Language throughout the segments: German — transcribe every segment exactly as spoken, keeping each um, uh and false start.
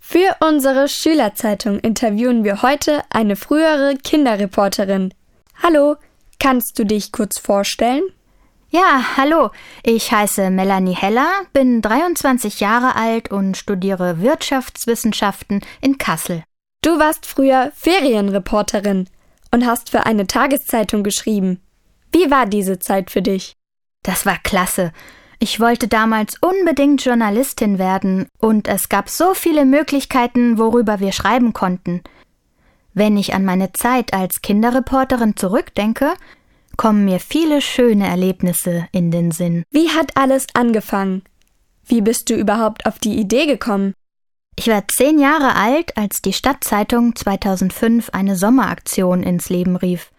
Für unsere Schülerzeitung interviewen wir heute eine frühere Kinderreporterin. Hallo, kannst du dich kurz vorstellen? Ja, hallo, ich heiße Melanie Heller, bin dreiundzwanzig Jahre alt und studiere Wirtschaftswissenschaften in Kassel. Du warst früher Ferienreporterin und hast für eine Tageszeitung geschrieben. Wie war diese Zeit für dich? Das war klasse. Ich wollte damals unbedingt Journalistin werden und es gab so viele Möglichkeiten, worüber wir schreiben konnten. Wenn ich an meine Zeit als Kinderreporterin zurückdenke, kommen mir viele schöne Erlebnisse in den Sinn. Wie hat alles angefangen? Wie bist du überhaupt auf die Idee gekommen? Ich war zehn Jahre alt, als die Stadtzeitung zweitausendfünf eine Sommeraktion ins Leben rief.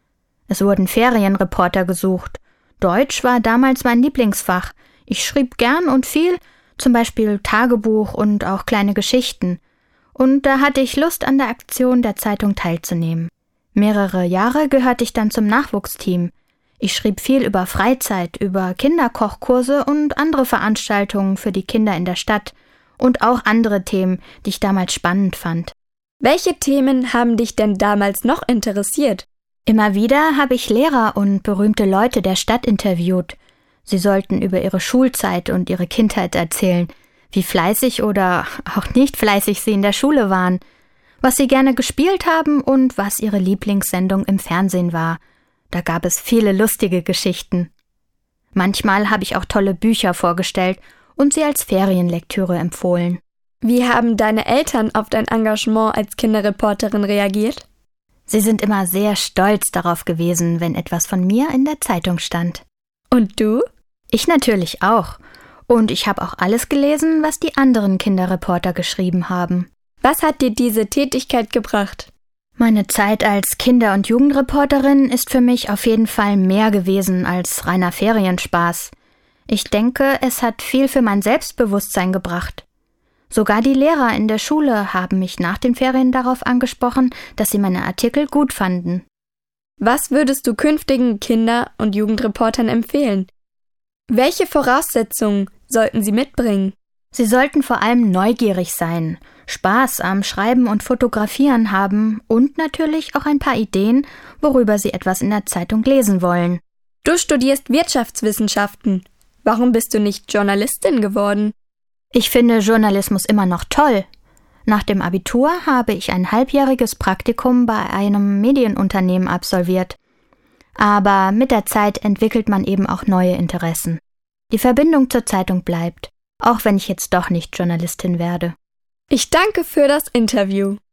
Es wurden Ferienreporter gesucht. Deutsch war damals mein Lieblingsfach. Ich schrieb gern und viel, zum Beispiel Tagebuch und auch kleine Geschichten. Und da hatte ich Lust, an der Aktion der Zeitung teilzunehmen. Mehrere Jahre gehörte ich dann zum Nachwuchsteam. Ich schrieb viel über Freizeit, über Kinderkochkurse und andere Veranstaltungen für die Kinder in der Stadt und auch andere Themen, die ich damals spannend fand. Welche Themen haben dich denn damals noch interessiert? Immer wieder habe ich Lehrer und berühmte Leute der Stadt interviewt. Sie sollten über ihre Schulzeit und ihre Kindheit erzählen, wie fleißig oder auch nicht fleißig sie in der Schule waren, was sie gerne gespielt haben und was ihre Lieblingssendung im Fernsehen war. Da gab es viele lustige Geschichten. Manchmal habe ich auch tolle Bücher vorgestellt und sie als Ferienlektüre empfohlen. Wie haben deine Eltern auf dein Engagement als Kinderreporterin reagiert? Sie sind immer sehr stolz darauf gewesen, wenn etwas von mir in der Zeitung stand. Und du? Ich natürlich auch. Und ich habe auch alles gelesen, was die anderen Kinderreporter geschrieben haben. Was hat dir diese Tätigkeit gebracht? Meine Zeit als Kinder- und Jugendreporterin ist für mich auf jeden Fall mehr gewesen als reiner Ferienspaß. Ich denke, es hat viel für mein Selbstbewusstsein gebracht. Sogar die Lehrer in der Schule haben mich nach den Ferien darauf angesprochen, dass sie meine Artikel gut fanden. Was würdest du künftigen Kinder- und Jugendreportern empfehlen? Welche Voraussetzungen sollten sie mitbringen? Sie sollten vor allem neugierig sein, Spaß am Schreiben und Fotografieren haben und natürlich auch ein paar Ideen, worüber sie etwas in der Zeitung lesen wollen. Du studierst Wirtschaftswissenschaften. Warum bist du nicht Journalistin geworden? Ich finde Journalismus immer noch toll. Nach dem Abitur habe ich ein halbjähriges Praktikum bei einem Medienunternehmen absolviert. Aber mit der Zeit entwickelt man eben auch neue Interessen. Die Verbindung zur Zeitung bleibt, auch wenn ich jetzt doch nicht Journalistin werde. Ich danke für das Interview.